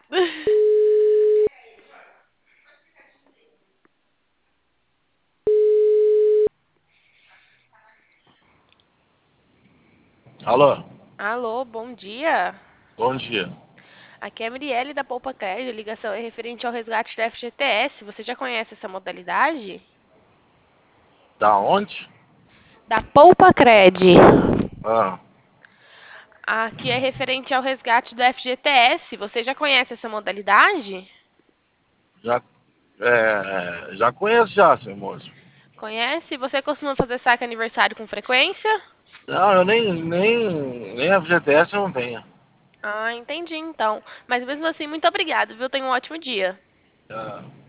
Alô, Alô, bom dia. bom dia. Aqui é a Mirielle da Poupa Cred. A ligação é referente ao resgate da FGTS. Você já conhece essa modalidade? Da onde? Da Poupa Cred. Ah, Aqui é referente ao resgate do FGTS. Você já conhece essa modalidade? já, já conheço já, seu moço. Conhece? Você costuma fazer saque aniversário com frequência? Não, eu nem FGTS eu não tenho. Ah, entendi então. Mas mesmo assim, muito obrigado, viu? Tenha um ótimo dia. Ah,